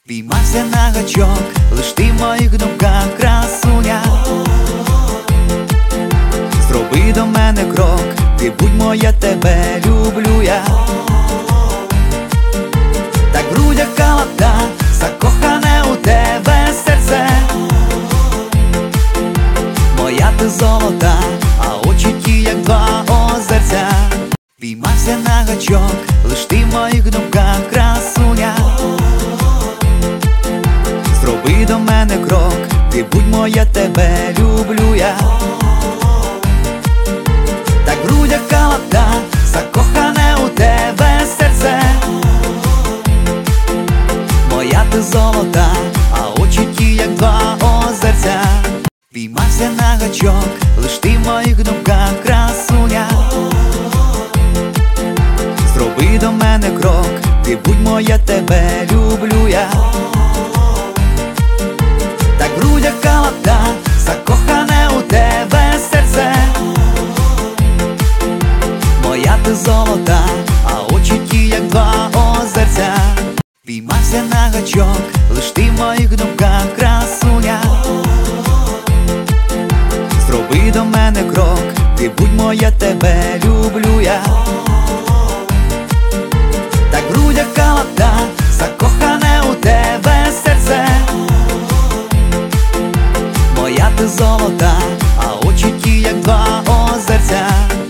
Піймався на гачок, лиш ти в моїх думках, красуня. Зроби до мене крок, ти будь моя, тебе люблю я. Так в грудях калата, закохане у тебе серце. Моя ти золота, а очі ті, як два озерця. Піймався на гачок, лиш ти в моїх думках, красуня. Зроби до мене крок, ти будь моя, тебе люблю я. Так в грудях калата, закохане у тебе серце. Моя ти золота, а очі ті, як два озерця. Піймався на гачок, лиш ти в моїх думках, красуня. Зроби до мене крок, ти будь моя, тебе люблю я. Так в грудях калата, закохане у тебе серце. Моя ти золота, а очі ті, як два озерця. Піймався на гачок, лиш ти в моїх думках, красуня. Зроби до мене крок, ти будь моя, тебе люблю я. Так в грудях калата,